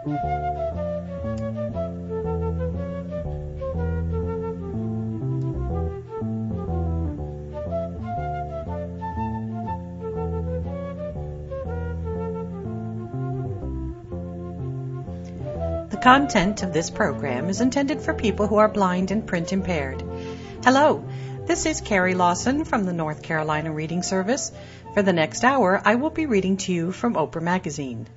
The content of this program is intended for people who are blind and print impaired. Hello, this is Carrie Lawson from the North Carolina Reading Service. For the next hour, I will be reading to you from Oprah Magazine.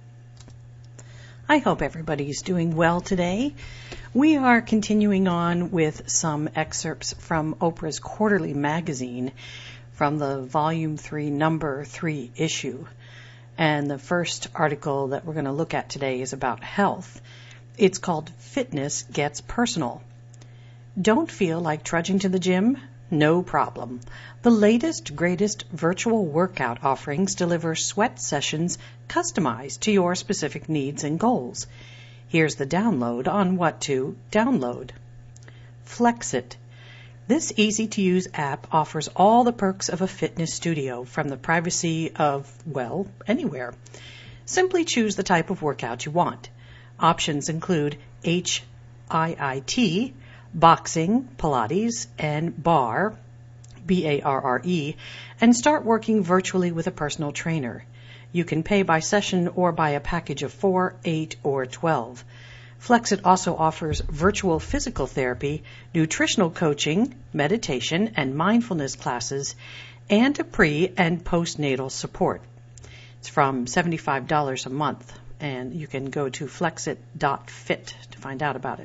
I hope everybody is doing well today. We are continuing on with some excerpts from Oprah's quarterly magazine from the Volume 3, Number 3 issue. And the first article that we're going to look at today is about health. It's called Fitness Gets Personal. Don't feel like trudging to the gym? No problem. The latest, greatest virtual workout offerings deliver sweat sessions customized to your specific needs and goals. Here's the download on what to download. Flexit. This easy-to-use app offers all the perks of a fitness studio from the privacy of, well, anywhere. Simply choose the type of workout you want. Options include HIIT, boxing, Pilates, and barre, BARRE, and start working virtually with a personal trainer. You can pay by session or by a package of 4, 8, or 12. Flexit also offers virtual physical therapy, nutritional coaching, meditation, and mindfulness classes, and a pre- and postnatal support. It's from $75 a month, and you can go to flexit.fit to find out about it.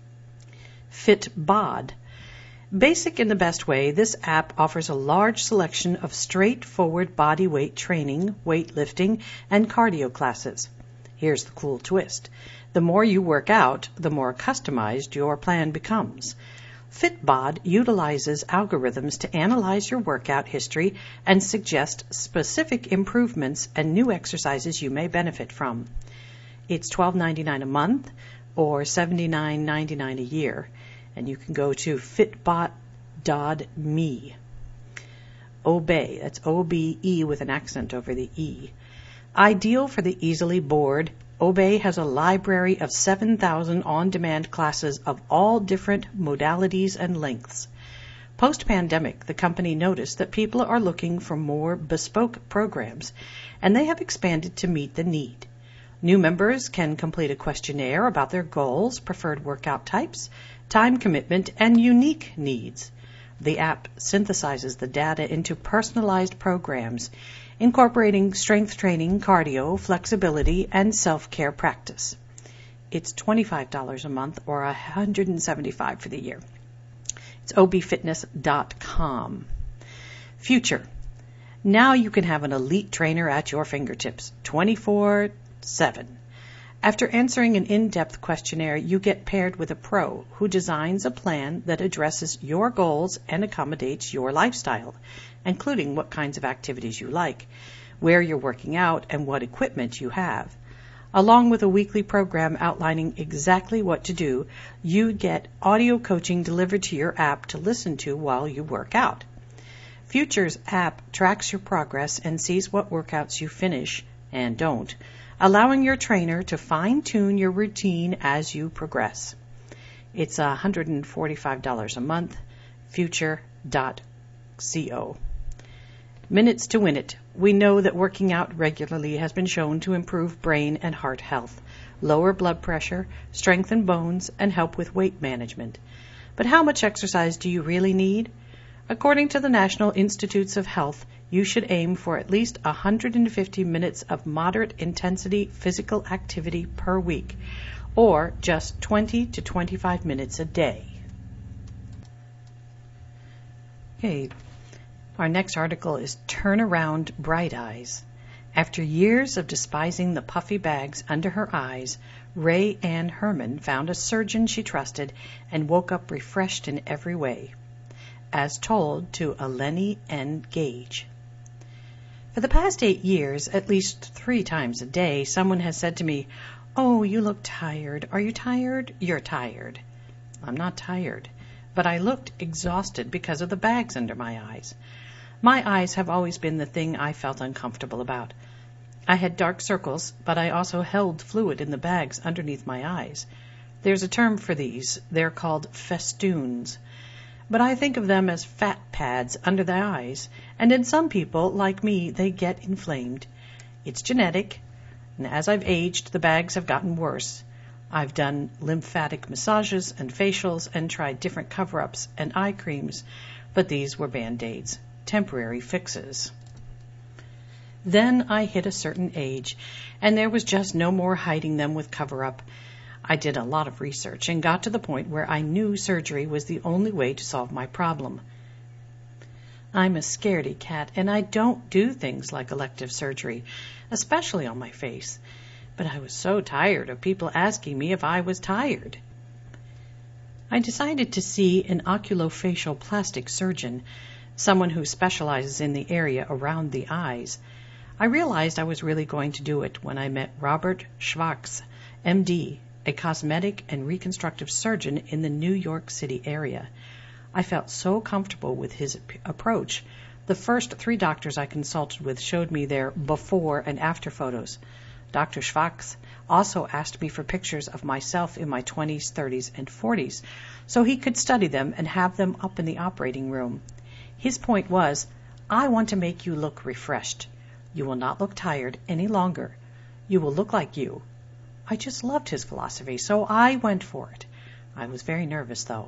FitBod. Basic in the best way, this app offers a large selection of straightforward body weight training, weightlifting, and cardio classes. Here's the cool twist. The more you work out, the more customized your plan becomes. FitBod utilizes algorithms to analyze your workout history and suggest specific improvements and new exercises you may benefit from. It's $12.99 a month or $79.99 a year, and you can go to fitbod.me. Obey, that's O-B-E with an accent over the E. Ideal for the easily bored, Obey has a library of 7,000 on-demand classes of all different modalities and lengths. Post-pandemic, the company noticed that people are looking for more bespoke programs, and they have expanded to meet the need. New members can complete a questionnaire about their goals, preferred workout types, time commitment, and unique needs. The app synthesizes the data into personalized programs, incorporating strength training, cardio, flexibility, and self-care practice. It's $25 a month or $175 for the year. It's obfitness.com. Future. Now you can have an elite trainer at your fingertips, 24/7. After answering an in-depth questionnaire, you get paired with a pro who designs a plan that addresses your goals and accommodates your lifestyle, including what kinds of activities you like, where you're working out, and what equipment you have. Along with a weekly program outlining exactly what to do, you get audio coaching delivered to your app to listen to while you work out. Future's app tracks your progress and sees what workouts you finish and don't, allowing your trainer to fine-tune your routine as you progress. It's $145 a month, future.co. Minutes to win it. We know that working out regularly has been shown to improve brain and heart health, lower blood pressure, strengthen bones, and help with weight management. But how much exercise do you really need? According to the National Institutes of Health, you should aim for at least 150 minutes of moderate intensity physical activity per week, or just 20 to 25 minutes a day. Okay, our next article is Turn Around Bright Eyes. After years of despising the puffy bags under her eyes, Ray Ann Herman found a surgeon she trusted and woke up refreshed in every way. As told to Eleni N. Gage. For the past 8 years, at least 3 times a day, someone has said to me, "Oh, you look tired. Are you tired? You're tired." I'm not tired, but I looked exhausted because of the bags under my eyes. My eyes have always been the thing I felt uncomfortable about. I had dark circles, but I also held fluid in the bags underneath my eyes. There's a term for these. They're called festoons. But I think of them as fat pads under the eyes, and in some people, like me, they get inflamed. It's genetic, and as I've aged, the bags have gotten worse. I've done lymphatic massages and facials and tried different cover-ups and eye creams, but these were Band-Aids, temporary fixes. Then I hit a certain age, and there was just no more hiding them with cover-up. I did a lot of research and got to the point where I knew surgery was the only way to solve my problem. I'm a scaredy cat, and I don't do things like elective surgery, especially on my face. But I was so tired of people asking me if I was tired. I decided to see an oculofacial plastic surgeon, someone who specializes in the area around the eyes. I realized I was really going to do it when I met Robert Schwachs, MD, a cosmetic and reconstructive surgeon in the New York City area. I felt so comfortable with his approach. The first 3 doctors I consulted with showed me their before and after photos. Dr. Schwachs also asked me for pictures of myself in my 20s, 30s, and 40s, so he could study them and have them up in the operating room. His point was, I want to make you look refreshed. You will not look tired any longer. You will look like you. I just loved his philosophy, so I went for it. I was very nervous, though.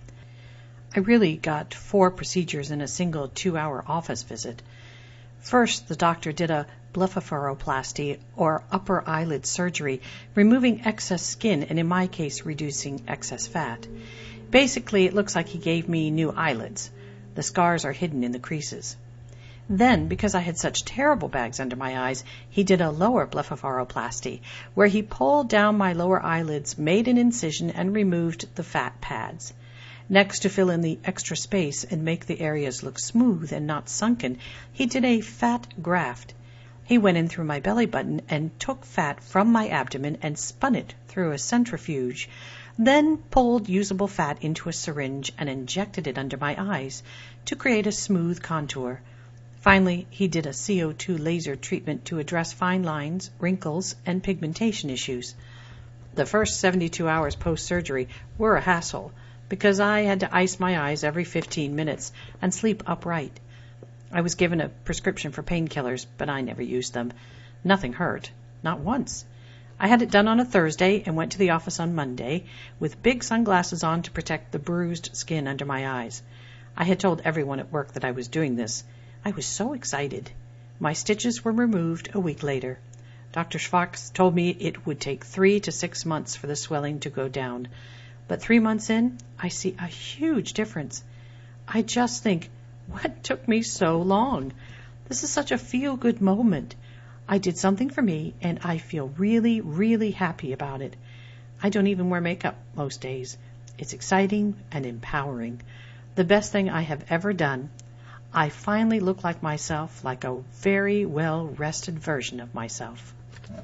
I really got 4 procedures in a single 2-hour office visit. First, the doctor did a blepharoplasty, or upper eyelid surgery, removing excess skin and, in my case, reducing excess fat. Basically, it looks like he gave me new eyelids. The scars are hidden in the creases. Then, because I had such terrible bags under my eyes, he did a lower blepharoplasty, where he pulled down my lower eyelids, made an incision, and removed the fat pads. Next, to fill in the extra space and make the areas look smooth and not sunken, he did a fat graft. He went in through my belly button and took fat from my abdomen and spun it through a centrifuge, then pulled usable fat into a syringe and injected it under my eyes to create a smooth contour. Finally, he did a CO2 laser treatment to address fine lines, wrinkles, and pigmentation issues. The first 72 hours post-surgery were a hassle, because I had to ice my eyes every 15 minutes and sleep upright. I was given a prescription for painkillers, but I never used them. Nothing hurt, not once. I had it done on a Thursday and went to the office on Monday, with big sunglasses on to protect the bruised skin under my eyes. I had told everyone at work that I was doing this. I was so excited. My stitches were removed a week later. Dr. Schwachs told me it would take 3 to 6 months for the swelling to go down. But 3 months in, I see a huge difference. I just think, what took me so long? This is such a feel-good moment. I did something for me, and I feel really, really happy about it. I don't even wear makeup most days. It's exciting and empowering. The best thing I have ever done. I finally look like myself, like a very well-rested version of myself.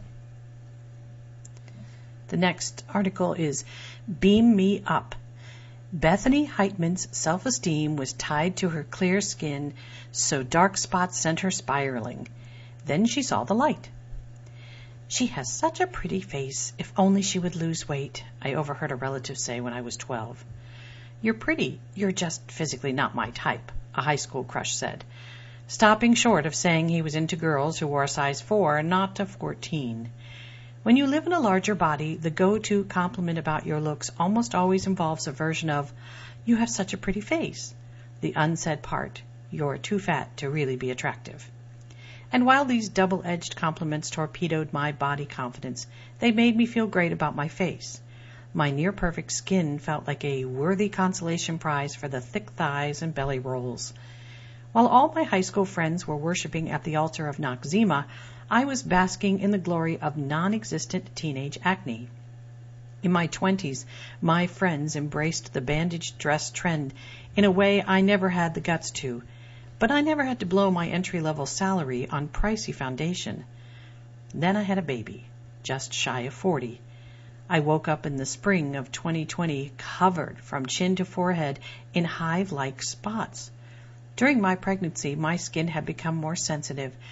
The next article is Beam Me Up. Bethany Heitman's self-esteem was tied to her clear skin, so dark spots sent her spiraling. Then she saw the light. She has such a pretty face. If only she would lose weight, I overheard a relative say when I was 12. You're pretty. You're just physically not my type, a high school crush said, stopping short of saying he was into girls who wore a size 4 and not a 14. When you live in a larger body, the go-to compliment about your looks almost always involves a version of, you have such a pretty face. The unsaid part, you're too fat to really be attractive. And while these double-edged compliments torpedoed my body confidence, they made me feel great about my face. My near-perfect skin felt like a worthy consolation prize for the thick thighs and belly rolls. While all my high school friends were worshiping at the altar of Noxzema, I was basking in the glory of non-existent teenage acne. In my 20s, my friends embraced the bandaged dress trend in a way I never had the guts to, but I never had to blow my entry-level salary on pricey foundation. Then I had a baby, just shy of 40. I woke up in the spring of 2020 covered from chin to forehead in hive-like spots. During my pregnancy, my skin had become more sensitive.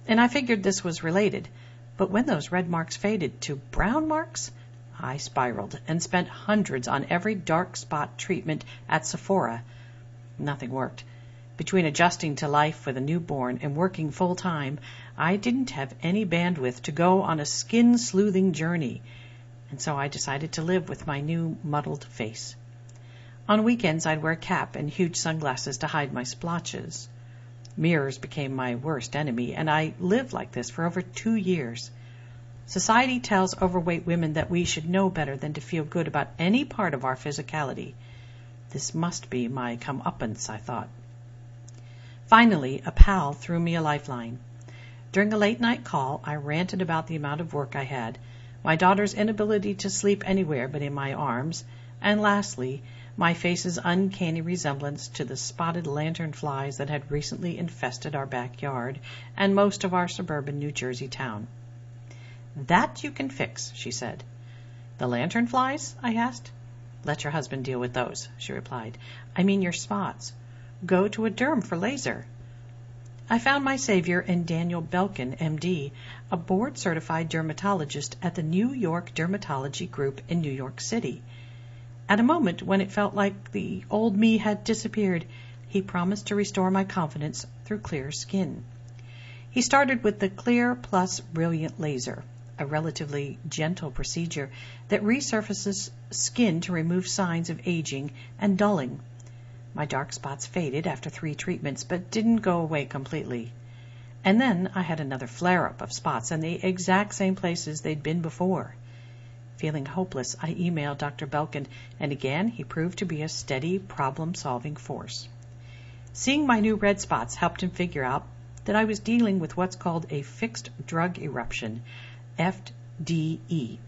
and I figured this was related. But when those red marks faded to brown marks, I spiraled and spent hundreds on every dark spot treatment at Sephora. Nothing worked. Between adjusting to life with a newborn and working full-time, I didn't have any bandwidth to go on a skin-sleuthing journey, and so I decided to live with my new muddled face. On weekends, I'd wear a cap and huge sunglasses to hide my splotches. Mirrors became my worst enemy, and I lived like this for over 2 years. Society tells overweight women that we should know better than to feel good about any part of our physicality. This must be my comeuppance, I thought. Finally, a pal threw me a lifeline. During a late-night call, I ranted about the amount of work I had, my daughter's inability to sleep anywhere but in my arms, and lastly, my face's uncanny resemblance to the spotted lanternflies that had recently infested our backyard and most of our suburban New Jersey town. "That you can fix," she said. "The lanternflies?" I asked. "Let your husband deal with those," she replied. "I mean your spots. Go to a derm for laser." I found my savior in Daniel Belkin, M.D., a board-certified dermatologist at the New York Dermatology Group in New York City. At a moment when it felt like the old me had disappeared, he promised to restore my confidence through clear skin. He started with the Clear Plus Brilliant Laser, a relatively gentle procedure that resurfaces skin to remove signs of aging and dulling. My dark spots faded after 3 treatments, but didn't go away completely. And then I had another flare-up of spots in the exact same places they'd been before. Feeling hopeless, I emailed Dr. Belkin, and again he proved to be a steady, problem-solving force. Seeing my new red spots helped him figure out that I was dealing with what's called a fixed drug eruption, FDE.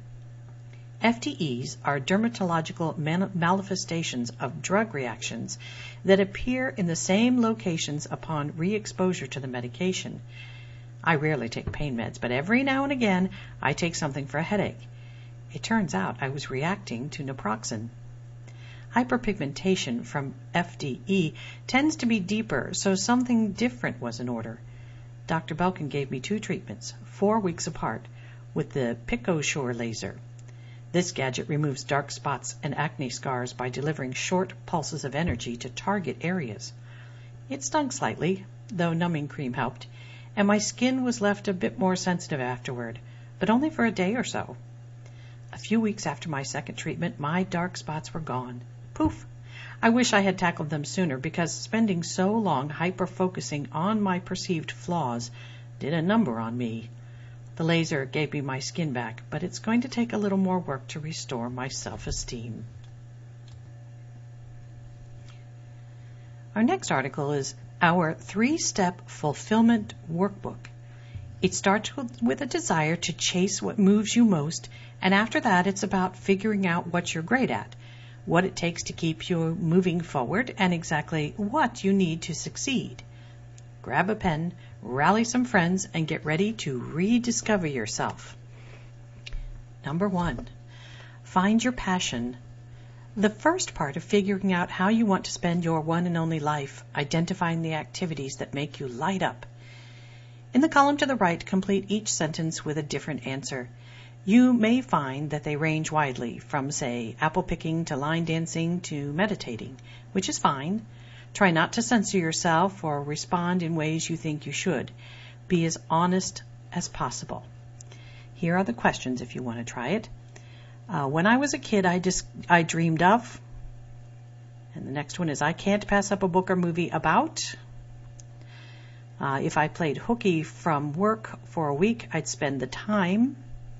FDEs are dermatological manifestations of drug reactions that appear in the same locations upon re-exposure to the medication. I rarely take pain meds, but every now and again I take something for a headache. It turns out I was reacting to naproxen. Hyperpigmentation from FDE tends to be deeper, so something different was in order. Dr. Belkin gave me 2 treatments, 4 weeks apart, with the PicoSure laser. This gadget removes dark spots and acne scars by delivering short pulses of energy to target areas. It stung slightly, though numbing cream helped, and my skin was left a bit more sensitive afterward, but only for a day or so. A few weeks after my second treatment, my dark spots were gone. Poof! I wish I had tackled them sooner, because spending so long hyper-focusing on my perceived flaws did a number on me. The laser gave me my skin back, but it's going to take a little more work to restore my self-esteem. Our next article is our 3-step fulfillment workbook. It starts with a desire to chase what moves you most, and after that it's about figuring out what you're great at, what it takes to keep you moving forward, and exactly what you need to succeed. Grab a pen, rally some friends, and get ready to rediscover yourself. Number 1, find your passion. The first part of figuring out how you want to spend your one and only life, identifying the activities that make you light up. In the column to the right, complete each sentence with a different answer. You may find that they range widely, from, say, apple picking to line dancing to meditating, which is fine. Try not to censor yourself or respond in ways you think you should. Be as honest as possible. Here are the questions if you want to try it. When I was a kid, I dreamed of. And the next one is, I can't pass up a book or movie about. If I played hooky from work for a week, I'd spend the time.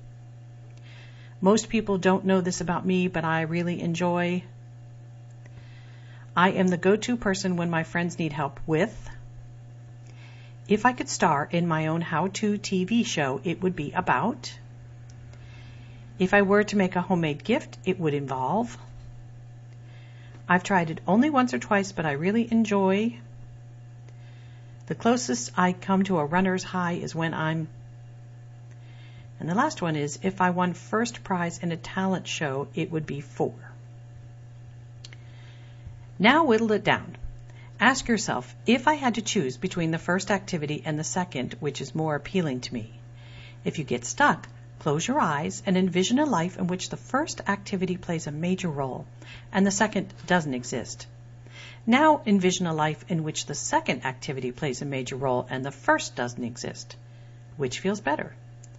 Most people don't know this about me, but I really enjoy. I am the go-to person when my friends need help with. If I could star in my own how-to TV show, it would be about. If I were to make a homemade gift, it would involve. I've tried it only once or twice, but I really enjoy. The closest I come to a runner's high is when I'm. And the last one is, if I won first prize in a talent show, it would be for. Now whittle it down. Ask yourself, if I had to choose between the first activity and the second, which is more appealing to me? If you get stuck, close your eyes and envision a life in which the first activity plays a major role and the second doesn't exist. Now envision a life in which the second activity plays a major role and the first doesn't exist. Which feels better?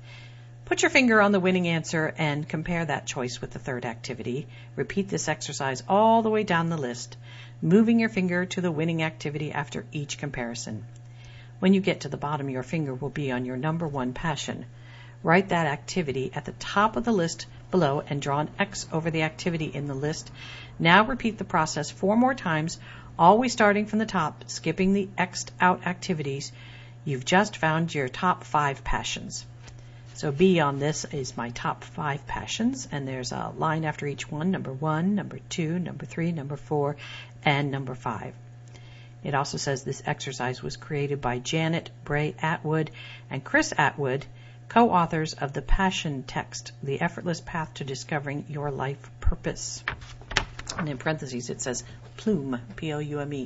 Put your finger on the winning answer and compare that choice with the third activity. Repeat this exercise all the way down the list, moving your finger to the winning activity after each comparison. When you get to the bottom, your finger will be on your number one passion. Write that activity at the top of the list below and draw an X over the activity in the list. Now repeat the process 4 more times, always starting from the top, skipping the X'd out activities. You've just found your top 5 passions. So B on this is my top 5 passions, and there's a line after each one, number 1, number 2, number 3, number 4, and number 5. It also says this exercise was created by Janet Bray Atwood and Chris Atwood, co-authors of The Passion Text, The Effortless Path to Discovering Your Life Purpose. And in parentheses it says Plume, P-O-U-M-E.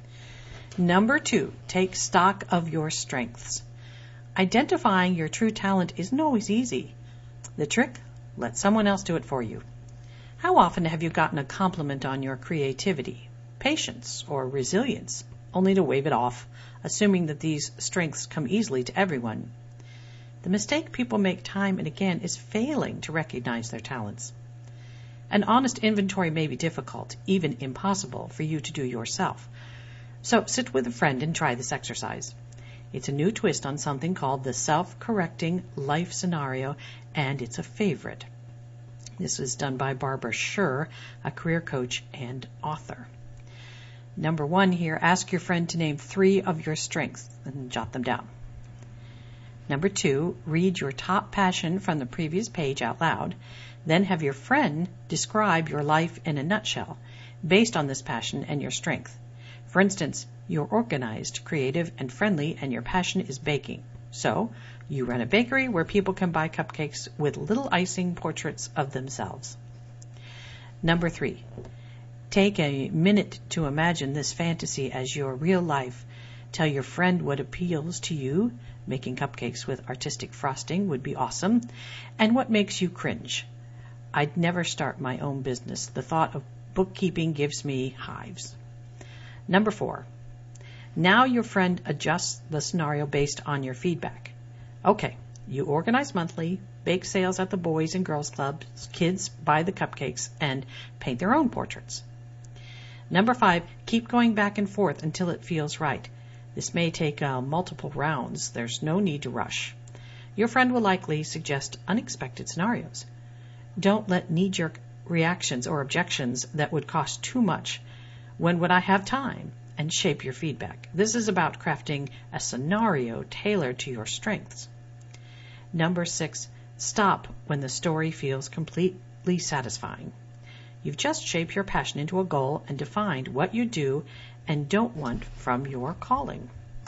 Number 2, take stock of your strengths. Identifying your true talent isn't always easy. The trick? Let someone else do it for you. How often have you gotten a compliment on your creativity, patience, or resilience, only to wave it off, assuming that these strengths come easily to everyone? The mistake people make time and again is failing to recognize their talents. An honest inventory may be difficult, even impossible, for you to do yourself. So sit with a friend and try this exercise. It's a new twist on something called the self-correcting life scenario, and it's a favorite. This was done by Barbara Sher, a career coach and author. Number 1 here, ask your friend to name 3 of your strengths and jot them down. Number 2, read your top passion from the previous page out loud. Then have your friend describe your life in a nutshell based on this passion and your strength. For instance, you're organized, creative, and friendly, and your passion is baking. So, you run a bakery where people can buy cupcakes with little icing portraits of themselves. Number 3, take a minute to imagine this fantasy as your real life. Tell your friend what appeals to you. Making cupcakes with artistic frosting would be awesome. And what makes you cringe? I'd never start my own business. The thought of bookkeeping gives me hives. Number 4, now your friend adjusts the scenario based on your feedback. Okay, you organize monthly, bake sales at the Boys and Girls Clubs, kids buy the cupcakes, and paint their own portraits. Number 5, keep going back and forth until it feels right. This may take multiple rounds. There's no need to rush. Your friend will likely suggest unexpected scenarios. Don't let knee-jerk reactions or objections that would cost too much. When would I have time? And shape your feedback. This is about crafting a scenario tailored to your strengths. Number 6, stop when the story feels completely satisfying. You've just shaped your passion into a goal and defined what you do and don't want from your calling.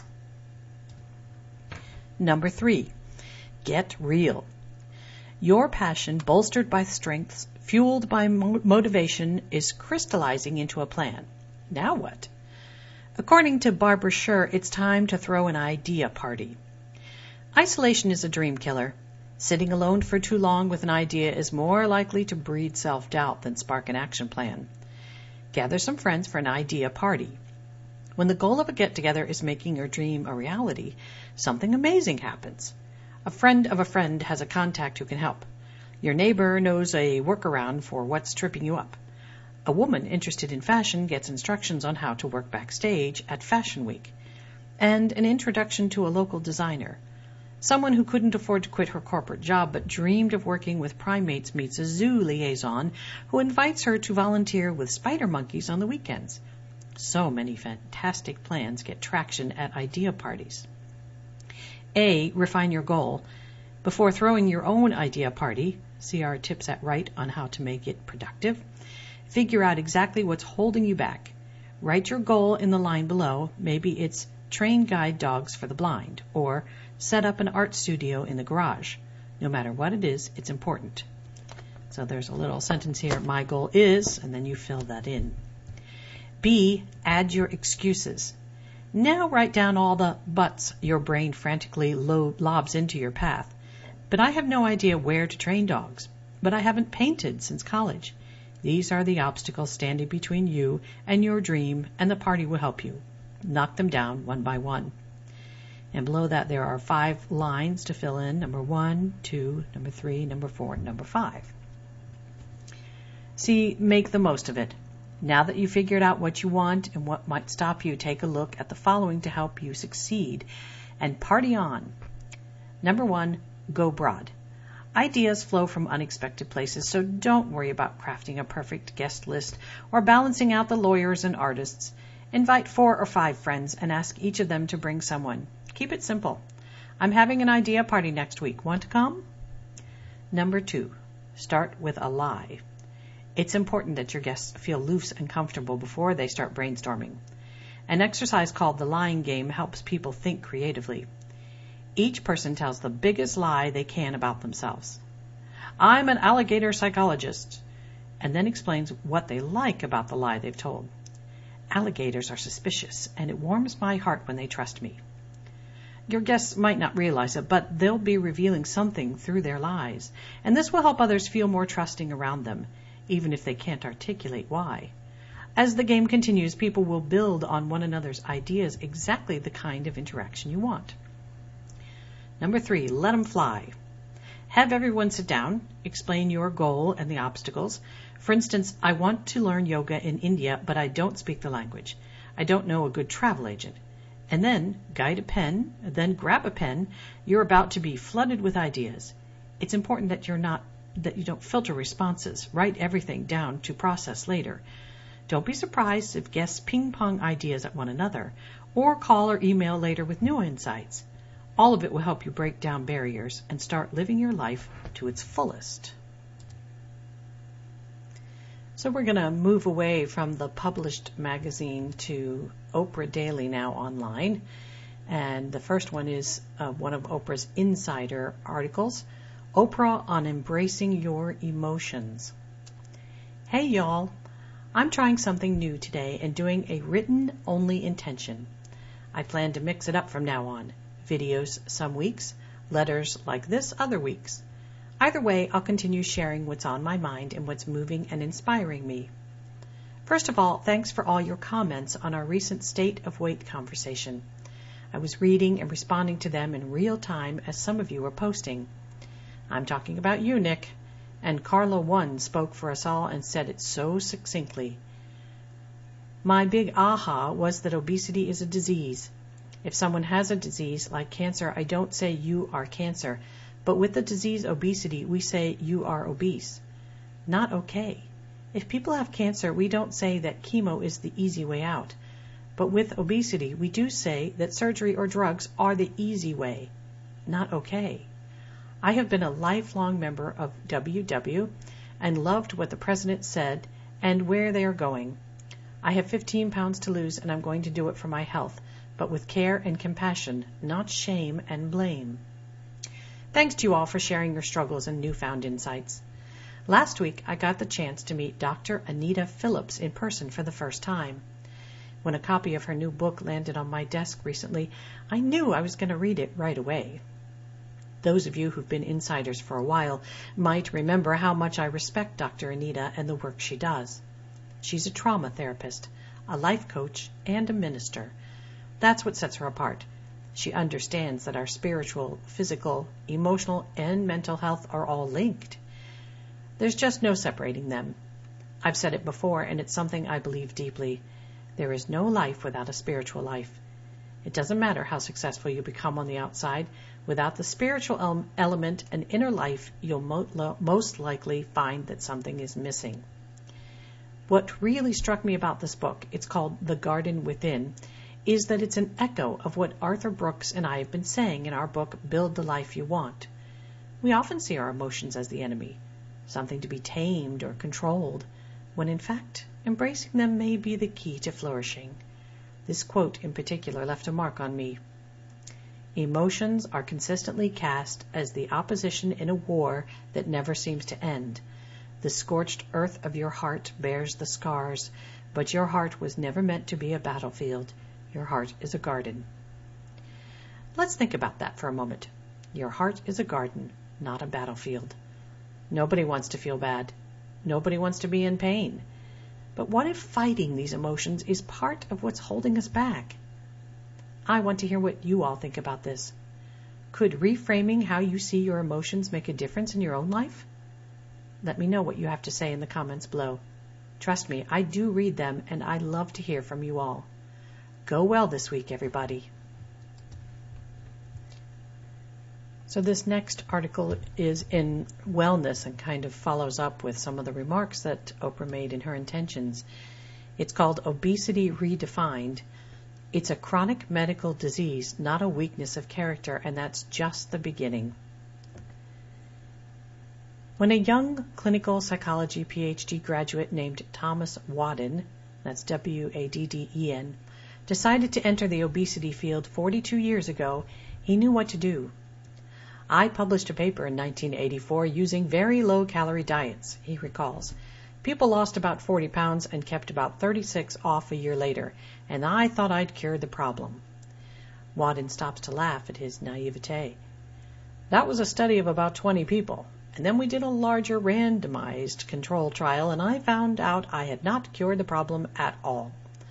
Number 3, get real. Your passion, bolstered by strengths, fueled by motivation, is crystallizing into a plan. Now what? According to Barbara Sher, it's time to throw an idea party. Isolation is a dream killer. Sitting alone for too long with an idea is more likely to breed self-doubt than spark an action plan. Gather some friends for an idea party. When the goal of a get-together is making your dream a reality, something amazing happens. A friend of a friend has a contact who can help. Your neighbor knows a workaround for what's tripping you up. A woman interested in fashion gets instructions on how to work backstage at Fashion Week, and an introduction to a local designer. Someone who couldn't afford to quit her corporate job but dreamed of working with primates meets a zoo liaison who invites her to volunteer with spider monkeys on the weekends. So many fantastic plans get traction at idea parties. A, refine your goal. Before throwing your own idea party, see our tips at Write on how to make it productive. Figure out exactly what's holding you back. Write your goal in the line below. Maybe it's train guide dogs for the blind, or set up an art studio in the garage. No matter what it is, it's important. So there's a little sentence here, my goal is, and then you fill that in. B, add your excuses. Now write down all the buts your brain frantically lobs into your path. But I have no idea where to train dogs. But I haven't painted since college. These are the obstacles standing between you and your dream, and the party will help you. Knock them down one by one. And below that there are 5 lines to fill in. Number 1, 2, number 3, number 4, and number 5. See, make the most of it. Now that you've figured out what you want and what might stop you, take a look at the following to help you succeed. And party on. Number 1, go broad. Ideas flow from unexpected places, so don't worry about crafting a perfect guest list or balancing out the lawyers and artists. Invite 4 or 5 friends and ask each of them to bring someone. Keep it simple. I'm having an idea party next week. Want to come? Number 2, start with a lie. It's important that your guests feel loose and comfortable before they start brainstorming. An exercise called the lying game helps people think creatively. Each person tells the biggest lie they can about themselves. I'm an alligator psychologist, and then explains what they like about the lie they've told. Alligators are suspicious, and it warms my heart when they trust me. Your guests might not realize it, but they'll be revealing something through their lies, and this will help others feel more trusting around them, even if they can't articulate why. As the game continues, people will build on one another's ideas, exactly the kind of interaction you want. Number 3, let them fly. Have everyone sit down, explain your goal and the obstacles. For instance, I want to learn yoga in India, but I don't speak the language. I don't know a good travel agent. And then grab a pen. You're about to be flooded with ideas. It's important that you don't filter responses. Write everything down to process later. Don't be surprised if guests ping-pong ideas at one another, or call or email later with new insights. All of it will help you break down barriers and start living your life to its fullest. So we're going to move away from the published magazine to Oprah Daily now online. And the first one is one of Oprah's insider articles, Oprah on Embracing Your Emotions. Hey y'all, I'm trying something new today and doing a written-only intention. I plan to mix it up from now on. Videos some weeks, letters like this other weeks. Either way, I'll continue sharing what's on my mind and what's moving and inspiring me. First of all, thanks for all your comments on our recent State of Weight conversation. I was reading and responding to them in real time as some of you were posting. I'm talking about you, Nick. And Carla One spoke for us all and said it so succinctly. My big aha was that obesity is a disease. If someone has a disease like cancer, I don't say you are cancer, but with the disease obesity, we say you are obese. Not okay. If people have cancer, we don't say that chemo is the easy way out. But with obesity, we do say that surgery or drugs are the easy way. Not okay. I have been a lifelong member of WW and loved what the president said and where they are going. I have 15 pounds to lose and I'm going to do it for my health, but with care and compassion, not shame and blame. Thanks to you all for sharing your struggles and newfound insights. Last week, I got the chance to meet Dr. Anita Phillips in person for the first time. When a copy of her new book landed on my desk recently, I knew I was going to read it right away. Those of you who've been insiders for a while might remember how much I respect Dr. Anita and the work she does. She's a trauma therapist, a life coach, and a minister. That's what sets her apart. She understands that our spiritual, physical, emotional, and mental health are all linked. There's just no separating them. I've said it before, and it's something I believe deeply. There is no life without a spiritual life. It doesn't matter how successful you become on the outside. Without the spiritual element and inner life, you'll most likely find that something is missing. What really struck me about this book, it's called The Garden Within, is that it's an echo of what Arthur Brooks and I have been saying in our book, Build the Life You Want. We often see our emotions as the enemy, something to be tamed or controlled, when in fact, embracing them may be the key to flourishing. This quote in particular left a mark on me. Emotions are consistently cast as the opposition in a war that never seems to end. The scorched earth of your heart bears the scars, But your heart was never meant to be a battlefield. Your heart is a garden. Let's think about that for a moment. Your heart is a garden, not a battlefield. Nobody wants to feel bad. Nobody wants to be in pain. But what if fighting these emotions is part of what's holding us back? I want to hear what you all think about this. Could reframing how you see your emotions make a difference in your own life? Let me know what you have to say in the comments below. Trust me, I do read them, and I love to hear from you all. Go well this week, everybody. So this next article is in wellness and kind of follows up with some of the remarks that Oprah made in her intentions. It's called Obesity Redefined. It's a chronic medical disease, not a weakness of character, and that's just the beginning. When a young clinical psychology PhD graduate named Thomas Wadden, that's W-A-D-D-E-N, decided to enter the obesity field 42 years ago, he knew what to do. I published a paper in 1984 using very low-calorie diets, he recalls. People lost about 40 pounds and kept about 36 off a year later, and I thought I'd cured the problem. Wadden stops to laugh at his naivete. That was a study of about 20 people, and then we did a larger randomized control trial, and I found out I had not cured the problem at all.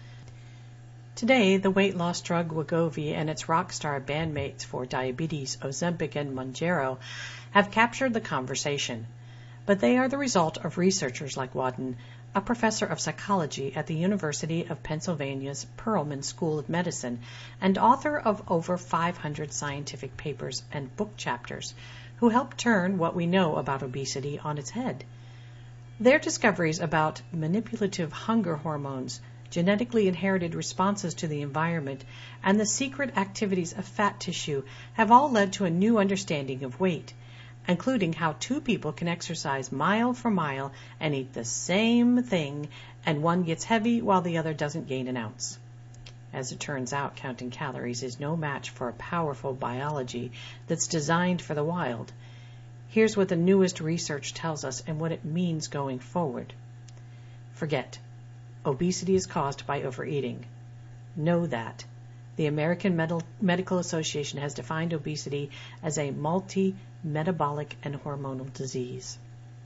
Today, the weight loss drug Wegovy and its rock star bandmates for diabetes, Ozempic and Mounjaro, have captured the conversation. But they are the result of researchers like Wadden, a professor of psychology at the University of Pennsylvania's Perelman School of Medicine and author of over 500 scientific papers and book chapters, who helped turn what we know about obesity on its head. Their discoveries about manipulative hunger hormones, genetically inherited responses to the environment, and the secret activities of fat tissue have all led to a new understanding of weight, including how two people can exercise mile for mile and eat the same thing, and one gets heavy while the other doesn't gain an ounce. As it turns out, counting calories is no match for a powerful biology that's designed for the wild. Here's what the newest research tells us and what it means going forward. Forget. Obesity is caused by overeating. Know that. The American Medical Association has defined obesity as a multi-metabolic and hormonal disease.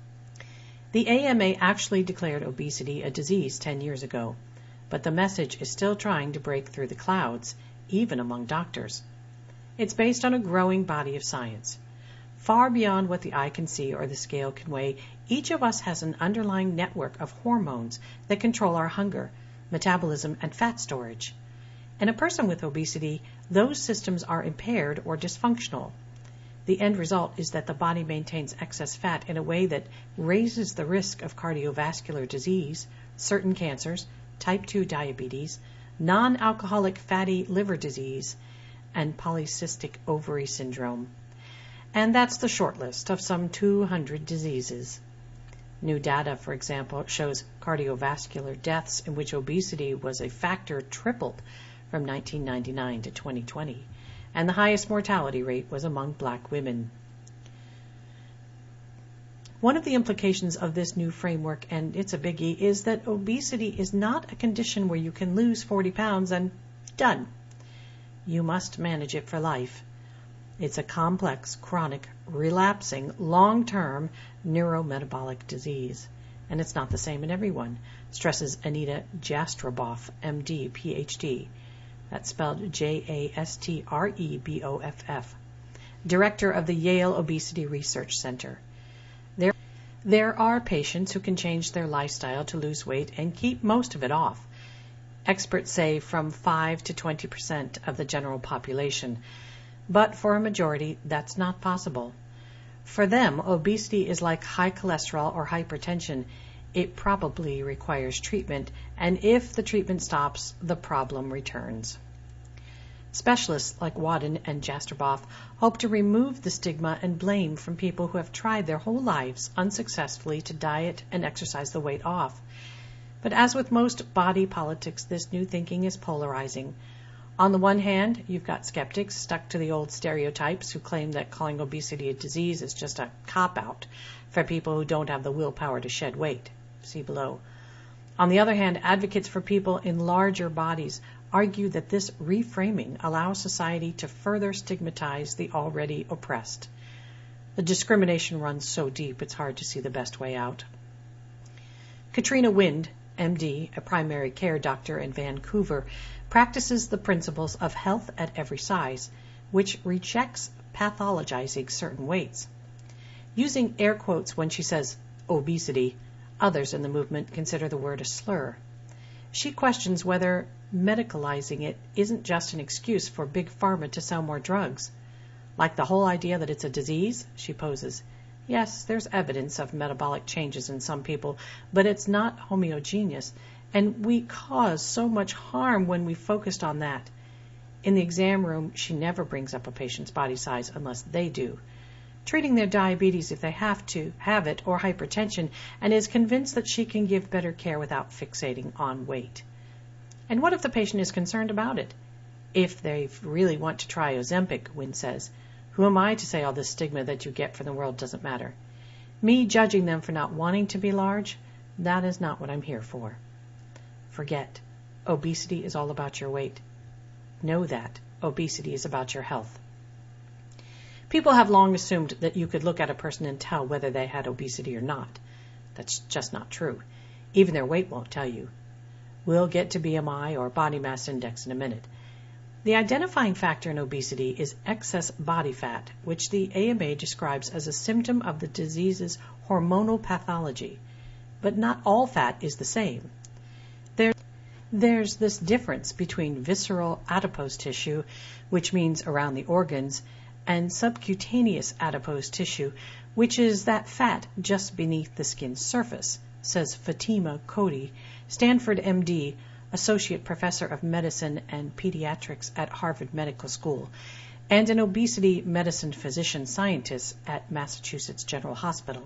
The AMA actually declared obesity a disease 10 years ago, but the message is still trying to break through the clouds, even among doctors. It's based on a growing body of science. Far beyond what the eye can see or the scale can weigh, each of us has an underlying network of hormones that control our hunger, metabolism, and fat storage. In a person with obesity, those systems are impaired or dysfunctional. The end result is that the body maintains excess fat in a way that raises the risk of cardiovascular disease, certain cancers, type 2 diabetes, non-alcoholic fatty liver disease, and polycystic ovary syndrome. And that's the short list of some 200 diseases. New data, for example, shows cardiovascular deaths in which obesity was a factor tripled from 1999 to 2020, and the highest mortality rate was among black women. One of the implications of this new framework, and it's a biggie, is that obesity is not a condition where you can lose 40 pounds and done. You must manage it for life. It's a complex, chronic, relapsing, long-term neurometabolic disease. And it's not the same in everyone, stresses Anita Jastreboff, MD, PhD. That's spelled J-A-S-T-R-E-B-O-F-F, director of the Yale Obesity Research Center. There are patients who can change their lifestyle to lose weight and keep most of it off. Experts say from 5 to 20% of the general population. But for a majority, that's not possible. For them, obesity is like high cholesterol or hypertension. It probably requires treatment, and if the treatment stops, the problem returns. Specialists like Wadden and Jastreboff hope to remove the stigma and blame from people who have tried their whole lives unsuccessfully to diet and exercise the weight off. But as with most body politics, this new thinking is polarizing. On the one hand, you've got skeptics stuck to the old stereotypes who claim that calling obesity a disease is just a cop-out for people who don't have the willpower to shed weight. See below. On the other hand, advocates for people in larger bodies argue that this reframing allows society to further stigmatize the already oppressed. The discrimination runs so deep it's hard to see the best way out. Katrina Wind, MD, a primary care doctor in Vancouver, practices the principles of health at every size, which rejects pathologizing certain weights. Using air quotes when she says obesity, others in the movement consider the word a slur. She questions whether medicalizing it isn't just an excuse for Big Pharma to sell more drugs. Like the whole idea that it's a disease, she poses. Yes, there's evidence of metabolic changes in some people, but it's not homogeneous, and we cause so much harm when we focused on that. In the exam room, she never brings up a patient's body size unless they do, treating their diabetes if they have to have it or hypertension, and is convinced that she can give better care without fixating on weight. And what if the patient is concerned about it? If they really want to try Ozempic, Wynn says, who am I to say all this stigma that you get from the world doesn't matter? Me judging them for not wanting to be large, that is not what I'm here for. Forget. Obesity is all about your weight. Know that. Obesity is about your health. People have long assumed that you could look at a person and tell whether they had obesity or not. That's just not true. Even their weight won't tell you. We'll get to BMI or body mass index in a minute. The identifying factor in obesity is excess body fat, which the AMA describes as a symptom of the disease's hormonal pathology. But not all fat is the same. There's this difference between visceral adipose tissue, which means around the organs, and subcutaneous adipose tissue, which is that fat just beneath the skin's surface, says Fatima Cody, Stanford MD, Associate Professor of Medicine and Pediatrics at Harvard Medical School, and an obesity medicine physician scientist at Massachusetts General Hospital.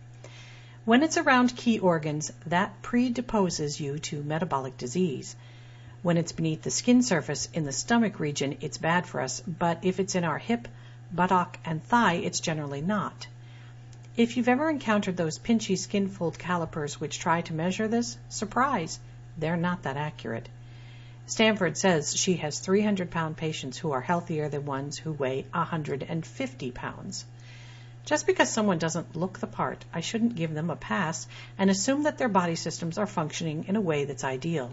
When it's around key organs, that predisposes you to metabolic disease. When it's beneath the skin surface in the stomach region, it's bad for us, but if it's in our hip, buttock, and thigh, it's generally not. If you've ever encountered those pinchy skin fold calipers which try to measure this, surprise, they're not that accurate. Stanford says she has 300-pound patients who are healthier than ones who weigh 150 pounds. Just because someone doesn't look the part, I shouldn't give them a pass and assume that their body systems are functioning in a way that's ideal.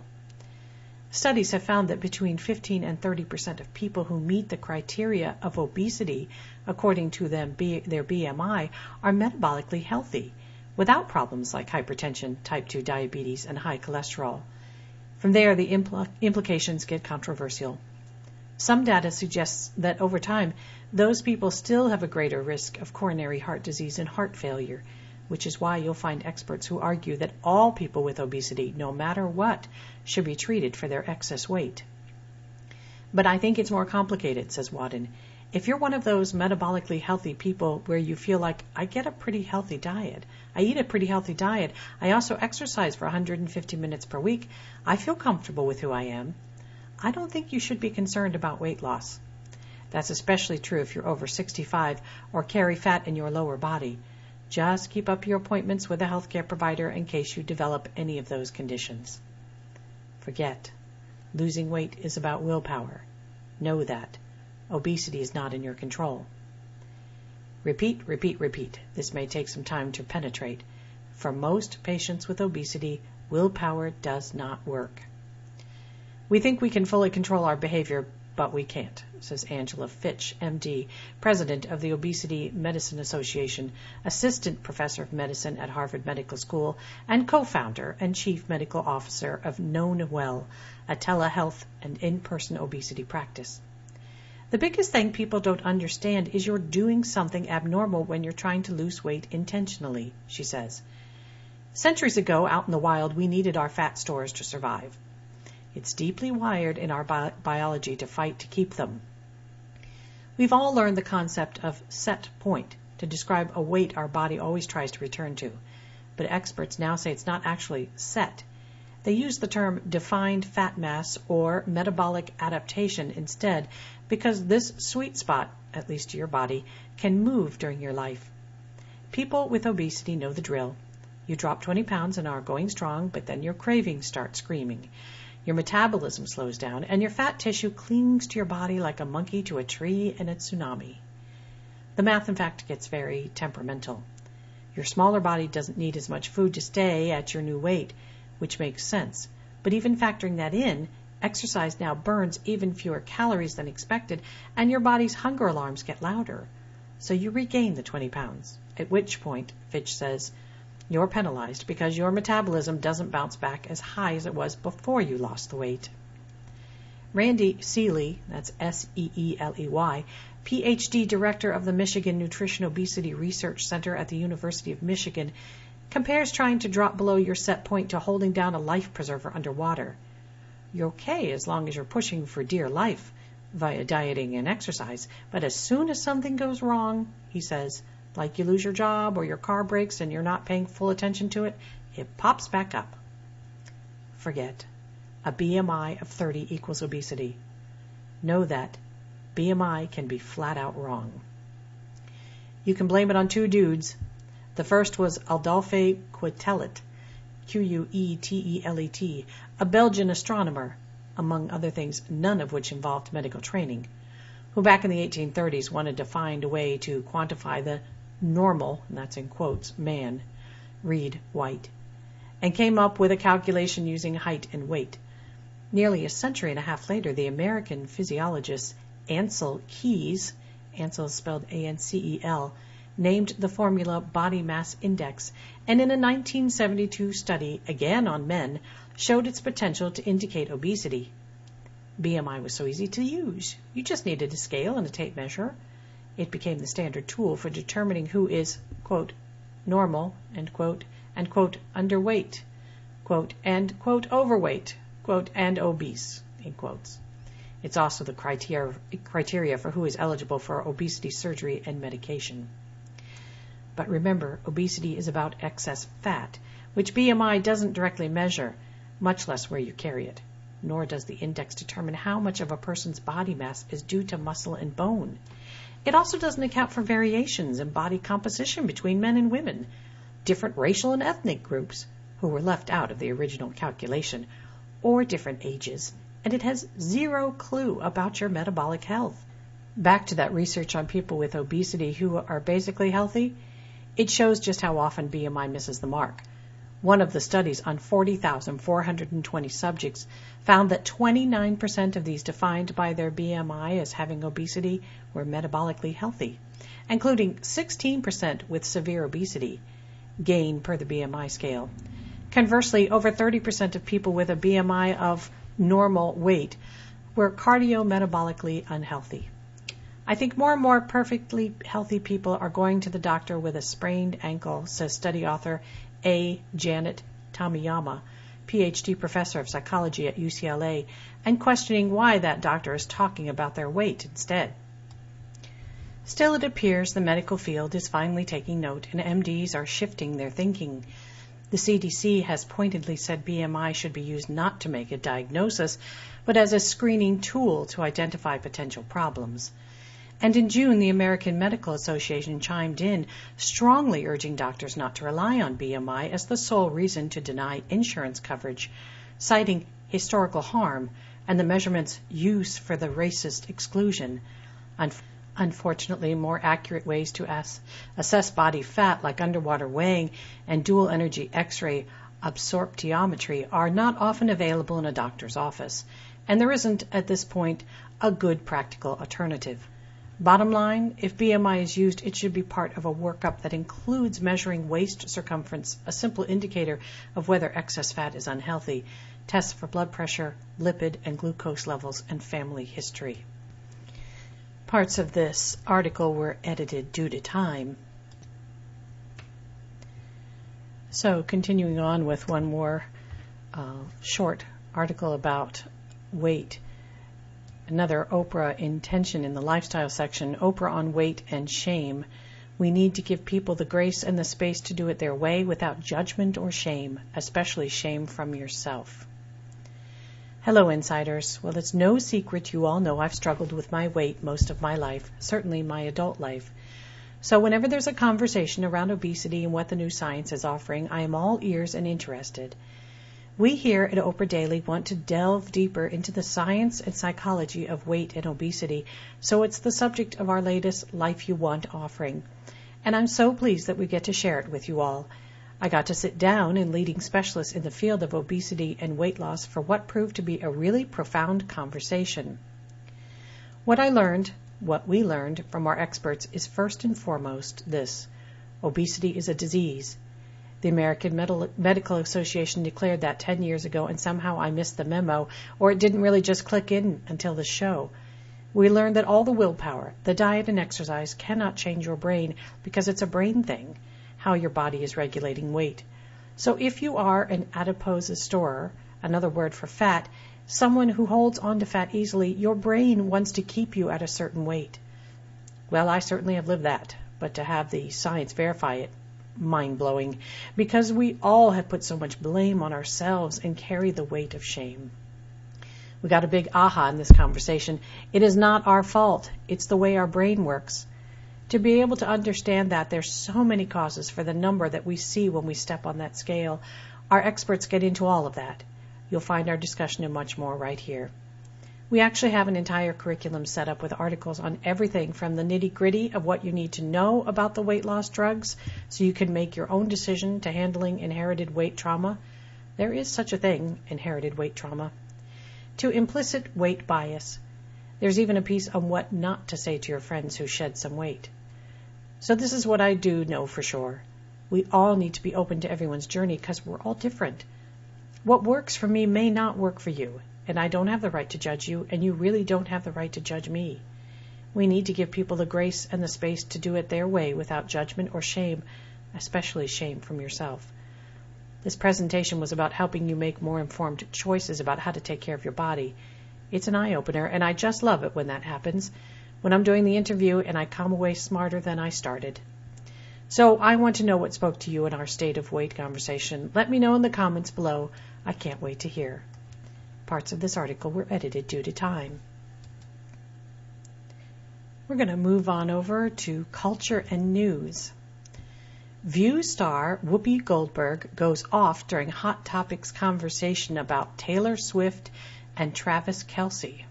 Studies have found that between 15 and 30% of people who meet the criteria of obesity, according to their BMI, are metabolically healthy, without problems like hypertension, type 2 diabetes, and high cholesterol. From there, the implications get controversial. Some data suggests that over time, those people still have a greater risk of coronary heart disease and heart failure, which is why you'll find experts who argue that all people with obesity, no matter what, should be treated for their excess weight. But I think it's more complicated, says Wadden. If you're one of those metabolically healthy people where you feel like, I get a pretty healthy diet, I eat a pretty healthy diet, I also exercise for 150 minutes per week, I feel comfortable with who I am, I don't think you should be concerned about weight loss. That's especially true if you're over 65 or carry fat in your lower body. Just keep up your appointments with a healthcare provider in case you develop any of those conditions. Forget. Losing weight is about willpower. Know that. Obesity is not in your control. Repeat, repeat, repeat. This may take some time to penetrate. For most patients with obesity, willpower does not work. We think we can fully control our behavior, but we can't, says Angela Fitch, MD, President of the Obesity Medicine Association, Assistant Professor of Medicine at Harvard Medical School, and co-founder and Chief Medical Officer of Known Well, a telehealth and in-person obesity practice. The biggest thing people don't understand is you're doing something abnormal when you're trying to lose weight intentionally, she says. Centuries ago, out in the wild, we needed our fat stores to survive. It's deeply wired in our biology to fight to keep them. We've all learned the concept of set point to describe a weight our body always tries to return to, but experts now say it's not actually set. They use the term defined fat mass or metabolic adaptation instead because this sweet spot, at least to your body, can move during your life. People with obesity know the drill. You drop 20 pounds and are going strong, but then your cravings start screaming. Your metabolism slows down, and your fat tissue clings to your body like a monkey to a tree in a tsunami. The math, in fact, gets very temperamental. Your smaller body doesn't need as much food to stay at your new weight, which makes sense. But even factoring that in, exercise now burns even fewer calories than expected, and your body's hunger alarms get louder. So you regain the 20 pounds, at which point, Fitch says, you're penalized because your metabolism doesn't bounce back as high as it was before you lost the weight. Randy Seeley, that's S-E-E-L-E-Y, Ph.D. Director of the Michigan Nutrition Obesity Research Center at the University of Michigan, compares trying to drop below your set point to holding down a life preserver underwater. You're okay as long as you're pushing for dear life via dieting and exercise, but as soon as something goes wrong, he says, like you lose your job or your car breaks and you're not paying full attention to it, it pops back up. Forget. A BMI of 30 equals obesity. Know that BMI can be flat out wrong. You can blame it on two dudes. The first was Adolphe Quetelet, Quetelet, a Belgian astronomer, among other things, none of which involved medical training, who back in the 1830s wanted to find a way to quantify the normal, and that's in quotes, man, read white, and came up with a calculation using height and weight. Nearly a century and a half later, the American physiologist Ancel Keys, Ancel is spelled A-N-C-E-L, named the formula body mass index, and in a 1972 study, again on men, showed its potential to indicate obesity. BMI was so easy to use. You just needed a scale and a tape measure. It became the standard tool for determining who is, quote, normal, end quote, and, quote, underweight, quote, and, quote, overweight, quote, and obese, in quotes. It's also the criteria for who is eligible for obesity surgery and medication. But remember, obesity is about excess fat, which BMI doesn't directly measure, much less where you carry it. Nor does the index determine how much of a person's body mass is due to muscle and bone. It also doesn't account for variations in body composition between men and women, different racial and ethnic groups who were left out of the original calculation, or different ages, and it has zero clue about your metabolic health. Back to that research on people with obesity who are basically healthy, it shows just how often BMI misses the mark. One of the studies on 40,420 subjects found that 29% of these defined by their BMI as having obesity were metabolically healthy, including 16% with severe obesity, gain per the BMI scale. Conversely, over 30% of people with a BMI of normal weight were cardiometabolically unhealthy. I think more and more perfectly healthy people are going to the doctor with a sprained ankle, says study author A. Janet Tamiyama, Ph.D. professor of psychology at UCLA, and questioning why that doctor is talking about their weight instead. Still, it appears the medical field is finally taking note, and MDs are shifting their thinking. The CDC has pointedly said BMI should be used not to make a diagnosis, but as a screening tool to identify potential problems. And in June, the American Medical Association chimed in, strongly urging doctors not to rely on BMI as the sole reason to deny insurance coverage, citing historical harm and the measurement's use for the racist exclusion. Unfortunately, more accurate ways to assess body fat, like underwater weighing and dual-energy X-ray absorptiometry, are not often available in a doctor's office, and there isn't, at this point, a good practical alternative. Bottom line, if BMI is used, it should be part of a workup that includes measuring waist circumference, a simple indicator of whether excess fat is unhealthy, tests for blood pressure, lipid and glucose levels, and family history. Parts of this article were edited due to time. So, continuing on with one more short article about weight. Another Oprah intention in the lifestyle section, Oprah on weight and shame. We need to give people the grace and the space to do it their way without judgment or shame, especially shame from yourself. Hello, insiders. Well, it's no secret you all know I've struggled with my weight most of my life, certainly my adult life. So whenever there's a conversation around obesity and what the new science is offering, I am all ears and interested. We here at Oprah Daily want to delve deeper into the science and psychology of weight and obesity, so it's the subject of our latest Life You Want offering. And I'm so pleased that we get to share it with you all. I got to sit down and leading specialists in the field of obesity and weight loss for what proved to be a really profound conversation. What we learned from our experts is first and foremost this: obesity is a disease. The American Medical Association declared that 10 years ago, and somehow I missed the memo, or it didn't really just click in until the show. We learned that all the willpower, the diet and exercise cannot change your brain because it's a brain thing, how your body is regulating weight. So if you are an adipose storer, another word for fat, someone who holds on to fat easily, your brain wants to keep you at a certain weight. Well, I certainly have lived that, but to have the science verify it, mind-blowing, because we all have put so much blame on ourselves and carry the weight of shame. We got a big aha in this conversation. It is not our fault. It's the way our brain works. To be able to understand that there's so many causes for the number that we see when we step on that scale, our experts get into all of that. You'll find our discussion and much more right here. We actually have an entire curriculum set up with articles on everything from the nitty-gritty of what you need to know about the weight loss drugs so you can make your own decision to handling inherited weight trauma. There is such a thing, inherited weight trauma. To implicit weight bias. There's even a piece on what not to say to your friends who shed some weight. So this is what I do know for sure. We all need to be open to everyone's journey because we're all different. What works for me may not work for you, and I don't have the right to judge you, and you really don't have the right to judge me. We need to give people the grace and the space to do it their way without judgment or shame, especially shame from yourself. This presentation was about helping you make more informed choices about how to take care of your body. It's an eye-opener, and I just love it when that happens, when I'm doing the interview and I come away smarter than I started. So I want to know what spoke to you in our state of weight conversation. Let me know in the comments below. I can't wait to hear. Parts of this article were edited due to time. We're going to move on over to culture and news. View star Whoopi Goldberg goes off during Hot Topics conversation about Taylor Swift and Travis Kelce.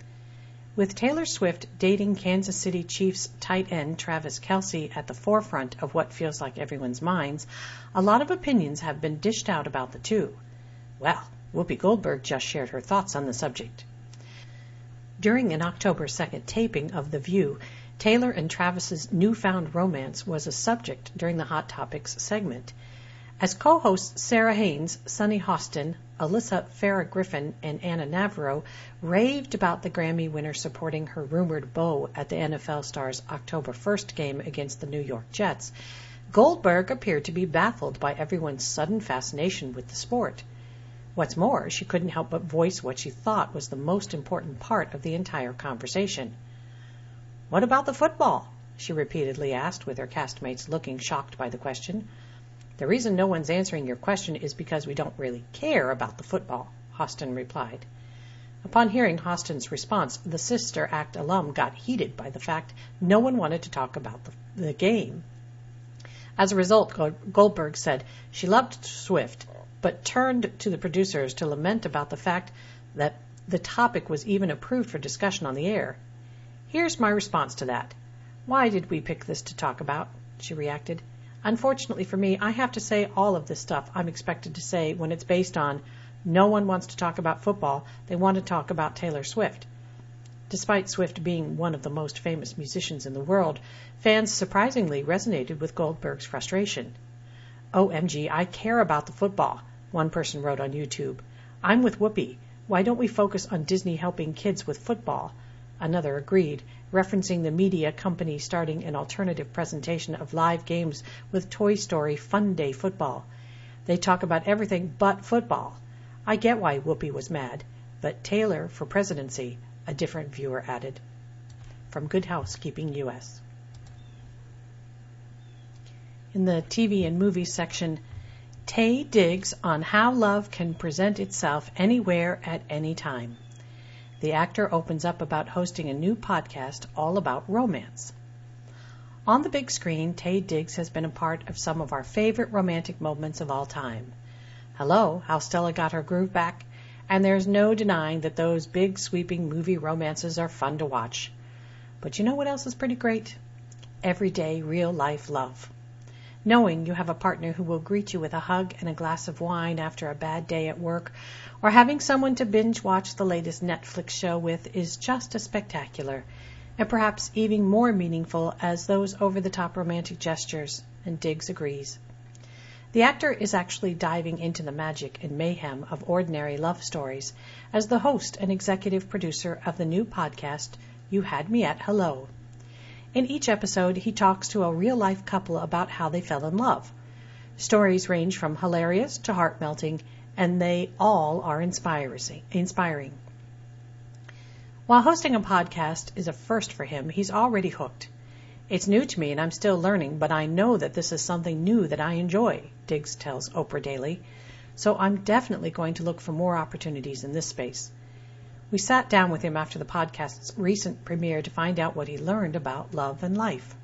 With Taylor Swift dating Kansas City Chiefs tight end Travis Kelce at the forefront of what feels like everyone's minds, a lot of opinions have been dished out about the two. Well, Whoopi Goldberg just shared her thoughts on the subject. During an October 2nd taping of The View, Taylor and Travis's newfound romance was a subject during the Hot Topics segment. As co-hosts Sarah Haynes, Sunny Hostin, Alyssa Farah Griffin, and Anna Navarro raved about the Grammy winner supporting her rumored beau at the NFL star's October 1st game against the New York Jets, Goldberg appeared to be baffled by everyone's sudden fascination with the sport. What's more, she couldn't help but voice what she thought was the most important part of the entire conversation. "What about the football?" she repeatedly asked, with her castmates looking shocked by the question. "The reason no one's answering your question is because we don't really care about the football," Hostin replied. Upon hearing Hostin's response, the Sister Act alum got heated by the fact no one wanted to talk about the game. As a result, Goldberg said she loved Swift, but turned to the producers to lament about the fact that the topic was even approved for discussion on the air. "Here's my response to that. Why did we pick this to talk about?" she reacted. "Unfortunately for me, I have to say all of this stuff I'm expected to say when it's based on no one wants to talk about football, they want to talk about Taylor Swift." Despite Swift being one of the most famous musicians in the world, fans surprisingly resonated with Goldberg's frustration. "OMG, I care about the football," one person wrote on YouTube. "I'm with Whoopi. Why don't we focus on Disney helping kids with football?" Another agreed, referencing the media company starting an alternative presentation of live games with Toy Story Fun Day Football. They talk about everything but football. I get why Whoopi was mad, but Taylor for presidency, a different viewer added. From Good Housekeeping US. In the TV and movies section, Tay digs on how love can present itself anywhere at any time. The actor opens up about hosting a new podcast all about romance. On the big screen, Taye Diggs has been a part of some of our favorite romantic moments of all time. Hello, how Stella got her groove back, and there's no denying that those big sweeping movie romances are fun to watch. But you know what else is pretty great? Everyday, real-life love. Knowing you have a partner who will greet you with a hug and a glass of wine after a bad day at work, or having someone to binge watch the latest Netflix show with is just as spectacular, and perhaps even more meaningful as those over-the-top romantic gestures, and Diggs agrees. The actor is actually diving into the magic and mayhem of ordinary love stories as the host and executive producer of the new podcast, You Had Me at Hello. In each episode, he talks to a real-life couple about how they fell in love. Stories range from hilarious to heart-melting, and they all are inspiring. While hosting a podcast is a first for him, he's already hooked. It's new to me and I'm still learning, but I know that this is something new that I enjoy, Diggs tells Oprah Daily. So I'm definitely going to look for more opportunities in this space. We sat down with him after the podcast's recent premiere to find out what he learned about love and life.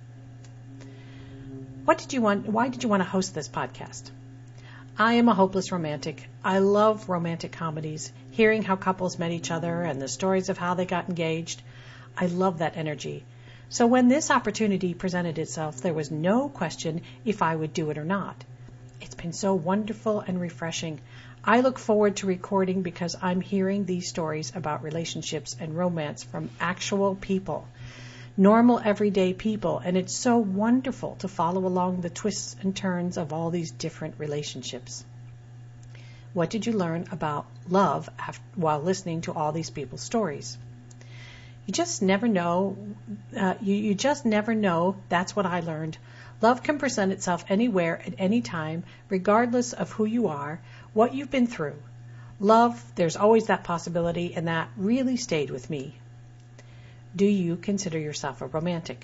Why did you want to host this podcast? I am a hopeless romantic. I love romantic comedies, hearing how couples met each other and the stories of how they got engaged. I love that energy. So when this opportunity presented itself, there was no question if I would do it or not. It's been so wonderful and refreshing. I look forward to recording because I'm hearing these stories about relationships and romance from actual people, normal everyday people, and it's so wonderful to follow along the twists and turns of all these different relationships. What did you learn about love while listening to all these people's stories? You just never know. You just never know. That's what I learned. Love can present itself anywhere at any time, regardless of who you are, what you've been through. Love, there's always that possibility, and that really stayed with me. Do you consider yourself a romantic?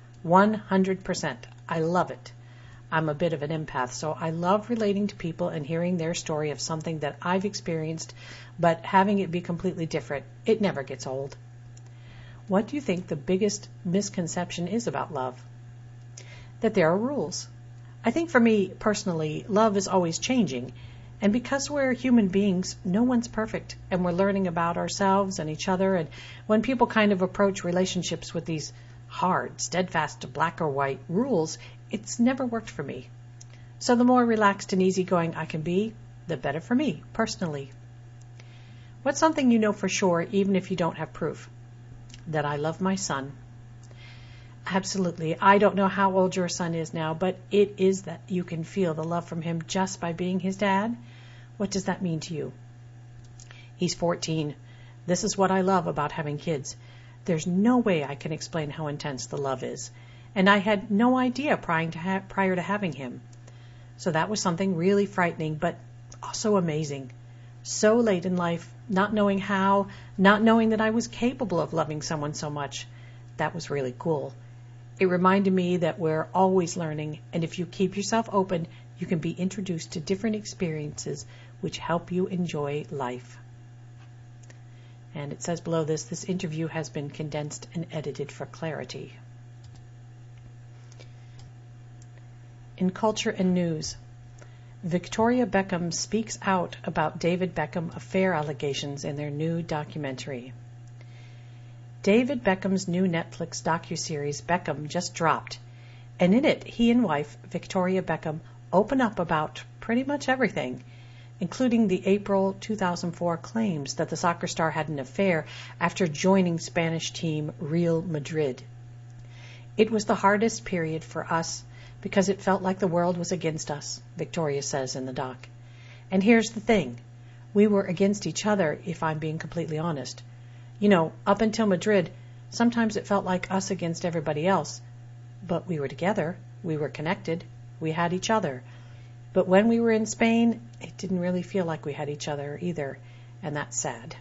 100%. I love it. I'm a bit of an empath, so I love relating to people and hearing their story of something that I've experienced, but having it be completely different. It never gets old. What do you think the biggest misconception is about love? That there are rules. I think for me, personally, love is always changing. And because we're human beings, no one's perfect. And we're learning about ourselves and each other. And when people kind of approach relationships with these hard, steadfast, black or white rules, it's never worked for me. So the more relaxed and easygoing I can be, the better for me, personally. What's something you know for sure, even if you don't have proof? That I love my son. Absolutely. I don't know how old your son is now, but it is that you can feel the love from him just by being his dad. What does that mean to you? He's 14. This is what I love about having kids. There's no way I can explain how intense the love is. And I had no idea prior to having him. So that was something really frightening, but also amazing. So late in life, not knowing how, not knowing that I was capable of loving someone so much. That was really cool. It reminded me that we're always learning, and if you keep yourself open, you can be introduced to different experiences which help you enjoy life. And it says below this interview has been condensed and edited for clarity. In culture and news, Victoria Beckham speaks out about David Beckham affair allegations in their new documentary. David Beckham's new Netflix docuseries Beckham just dropped, and in it he and wife Victoria Beckham open up about pretty much everything, including the April 2004 claims that the soccer star had an affair after joining Spanish team Real Madrid. It was the hardest period for us because it felt like the world was against us, Victoria says in the doc. And here's the thing. We were against each other, if I'm being completely honest. You know, up until Madrid, sometimes it felt like us against everybody else. But we were together. We were connected. We had each other. But when we were in Spain, it didn't really feel like we had each other either. And that's sad.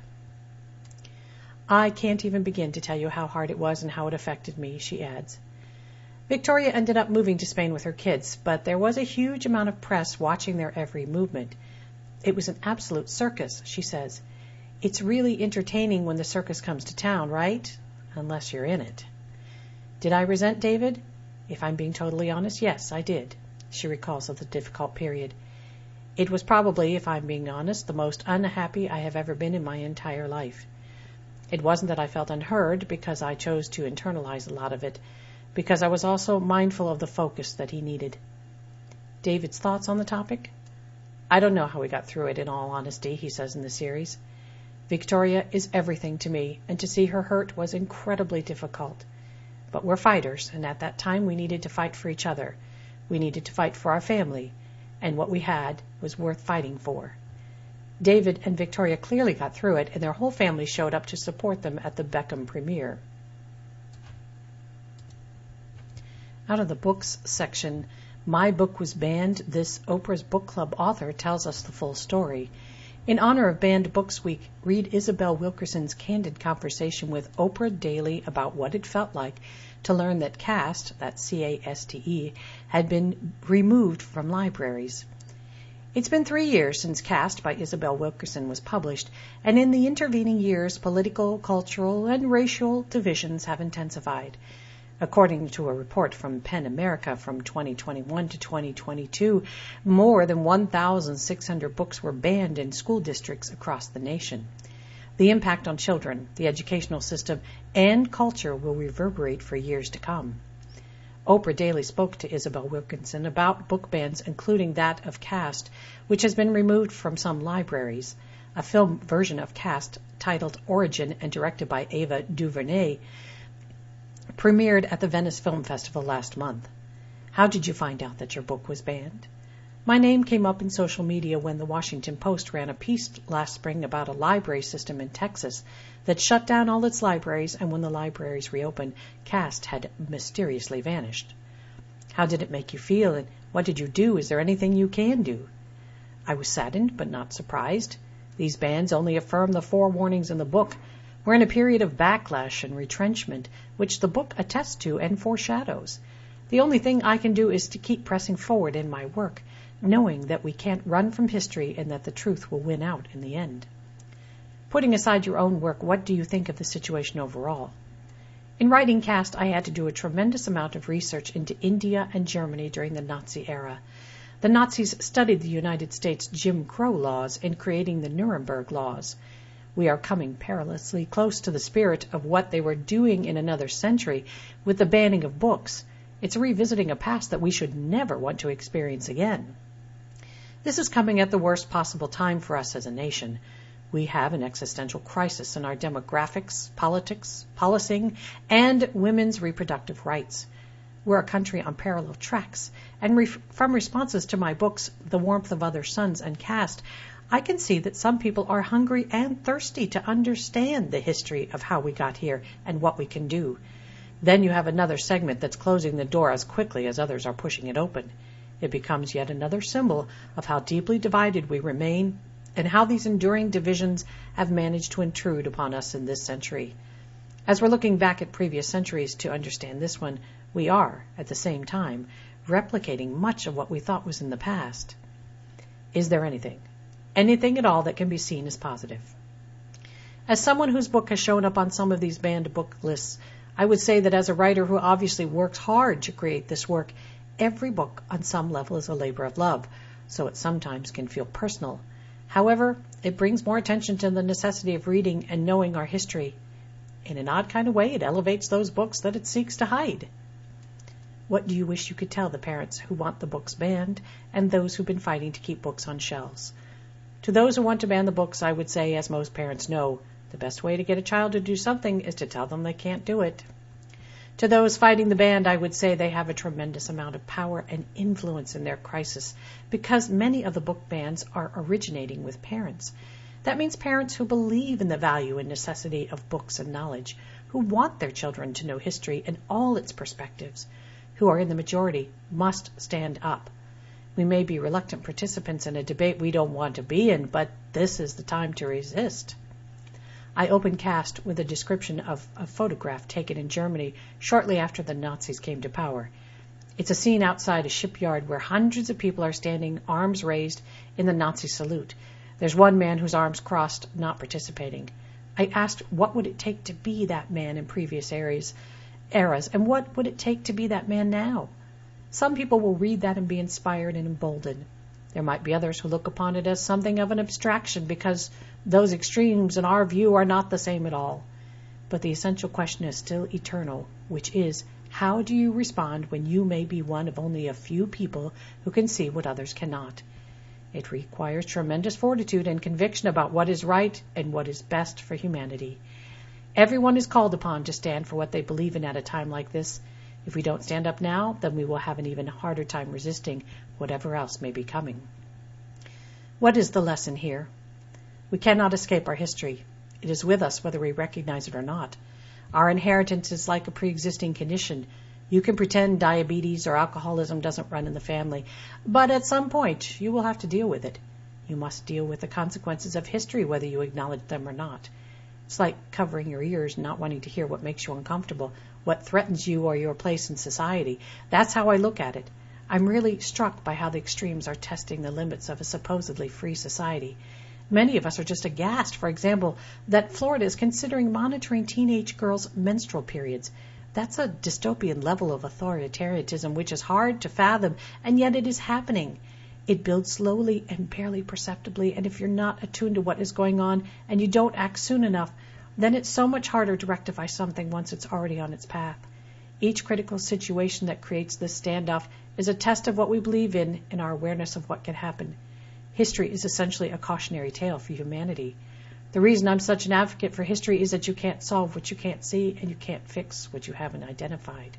I can't even begin to tell you how hard it was and how it affected me, she adds. Victoria ended up moving to Spain with her kids, but there was a huge amount of press watching their every movement. It was an absolute circus, she says. It's really entertaining when the circus comes to town, right? Unless you're in it. Did I resent David? If I'm being totally honest, yes, I did, she recalls of the difficult period. It was probably, if I'm being honest, the most unhappy I have ever been in my entire life. It wasn't that I felt unheard, because I chose to internalize a lot of it, because I was also mindful of the focus that he needed. David's thoughts on the topic? I don't know how we got through it, in all honesty, he says in the series. Victoria is everything to me, and to see her hurt was incredibly difficult. But we're fighters, and at that time we needed to fight for each other. We needed to fight for our family, and what we had was worth fighting for. David and Victoria clearly got through it, and their whole family showed up to support them at the Beckham premiere. Out of the books section, My Book Was Banned, this Oprah's Book Club author tells us the full story. In honor of Banned Books Week, read Isabel Wilkerson's candid conversation with Oprah Daily about what it felt like to learn that Caste, that's C-A-S-T-E, had been removed from libraries. It's been 3 years since Caste by Isabel Wilkerson was published, and in the intervening years, political, cultural, and racial divisions have intensified. According to a report from PEN America from 2021 to 2022, more than 1,600 books were banned in school districts across the nation. The impact on children, the educational system, and culture will reverberate for years to come. Oprah Daily spoke to Isabel Wilkerson about book bans, including that of Caste, which has been removed from some libraries. A film version of Caste, titled Origin and directed by Ava DuVernay, premiered at the Venice Film Festival last month. How did you find out that your book was banned? My name came up in social media when the Washington Post ran a piece last spring about a library system in Texas that shut down all its libraries, and when the libraries reopened, Caste had mysteriously vanished. How did it make you feel, and what did you do? Is there anything you can do? I was saddened, but not surprised. These bans only affirm the forewarnings in the book. We're in a period of backlash and retrenchment, which the book attests to and foreshadows. The only thing I can do is to keep pressing forward in my work, knowing that we can't run from history and that the truth will win out in the end. Putting aside your own work, what do you think of the situation overall? In writing Caste, I had to do a tremendous amount of research into India and Germany during the Nazi era. The Nazis studied the United States Jim Crow laws in creating the Nuremberg laws. We are coming perilously close to the spirit of what they were doing in another century with the banning of books. It's revisiting a past that we should never want to experience again. This is coming at the worst possible time for us as a nation. We have an existential crisis in our demographics, politics, policing, and women's reproductive rights. We're a country on parallel tracks, and from responses to my books, The Warmth of Other Suns and Caste, I can see that some people are hungry and thirsty to understand the history of how we got here and what we can do. Then you have another segment that's closing the door as quickly as others are pushing it open. It becomes yet another symbol of how deeply divided we remain and how these enduring divisions have managed to intrude upon us in this century. As we're looking back at previous centuries to understand this one, we are, at the same time, replicating much of what we thought was in the past. Is there anything at all that can be seen as positive? As someone whose book has shown up on some of these banned book lists, I would say that as a writer who obviously works hard to create this work, every book on some level is a labor of love, so it sometimes can feel personal. However, it brings more attention to the necessity of reading and knowing our history. In an odd kind of way, it elevates those books that it seeks to hide. What do you wish you could tell the parents who want the books banned and those who've been fighting to keep books on shelves? To those who want to ban the books, I would say, as most parents know, the best way to get a child to do something is to tell them they can't do it. To those fighting the ban, I would say they have a tremendous amount of power and influence in their crisis because many of the book bans are originating with parents. That means parents who believe in the value and necessity of books and knowledge, who want their children to know history in all its perspectives, who are in the majority, must stand up. We may be reluctant participants in a debate we don't want to be in, but this is the time to resist. I opened Caste with a description of a photograph taken in Germany shortly after the Nazis came to power. It's a scene outside a shipyard where hundreds of people are standing, arms raised, in the Nazi salute. There's one man whose arms crossed, not participating. I asked what would it take to be that man in previous eras, eras, and what would it take to be that man now? Some people will read that and be inspired and emboldened. There might be others who look upon it as something of an abstraction because those extremes in our view are not the same at all. But the essential question is still eternal, which is, how do you respond when you may be one of only a few people who can see what others cannot? It requires tremendous fortitude and conviction about what is right and what is best for humanity. Everyone is called upon to stand for what they believe in at a time like this. If we don't stand up now, then we will have an even harder time resisting whatever else may be coming. What is the lesson here? We cannot escape our history. It is with us whether we recognize it or not. Our inheritance is like a pre-existing condition. You can pretend diabetes or alcoholism doesn't run in the family, but at some point you will have to deal with it. You must deal with the consequences of history whether you acknowledge them or not. It's like covering your ears, not wanting to hear what makes you uncomfortable, what threatens you or your place in society. That's how I look at it. I'm really struck by how the extremes are testing the limits of a supposedly free society. Many of us are just aghast, for example, that Florida is considering monitoring teenage girls' menstrual periods. That's a dystopian level of authoritarianism which is hard to fathom, and yet it is happening. It builds slowly and barely perceptibly, and if you're not attuned to what is going on and you don't act soon enough, then it's so much harder to rectify something once it's already on its path. Each critical situation that creates this standoff is a test of what we believe in and our awareness of what can happen. History is essentially a cautionary tale for humanity. The reason I'm such an advocate for history is that you can't solve what you can't see and you can't fix what you haven't identified.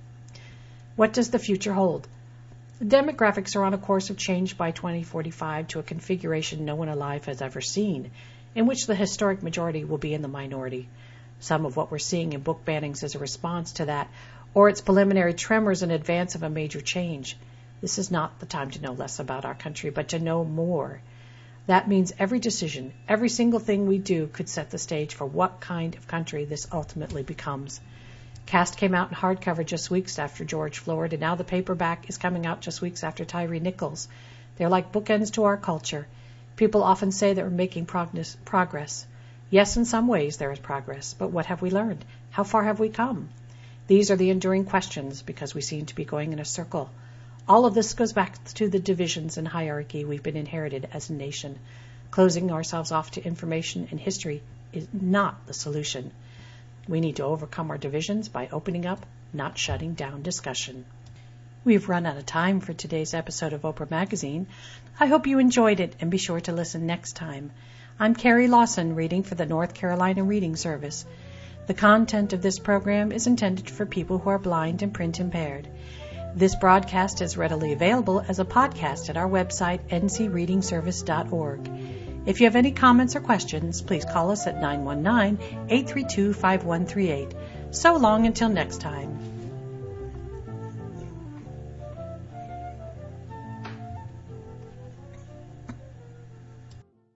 What does the future hold? The demographics are on a course of change by 2045 to a configuration no one alive has ever seen, in which the historic majority will be in the minority. Some of what we're seeing in book bannings is a response to that, or its preliminary tremors in advance of a major change. This is not the time to know less about our country, but to know more. That means every decision, every single thing we do could set the stage for what kind of country this ultimately becomes. Caste came out in hardcover just weeks after George Floyd, and now the paperback is coming out just weeks after Tyree Nichols. They're like bookends to our culture. People often say that we're making progress. Yes, in some ways there is progress, but what have we learned? How far have we come? These are the enduring questions because we seem to be going in a circle. All of this goes back to the divisions and hierarchy we've been inherited as a nation. Closing ourselves off to information and history is not the solution. We need to overcome our divisions by opening up, not shutting down discussion. We've run out of time for today's episode of Oprah Magazine. I hope you enjoyed it and be sure to listen next time. I'm Carrie Lawson, reading for the North Carolina Reading Service. The content of this program is intended for people who are blind and print impaired. This broadcast is readily available as a podcast at our website, ncreadingservice.org. If you have any comments or questions, please call us at 919-832-5138. So long until next time.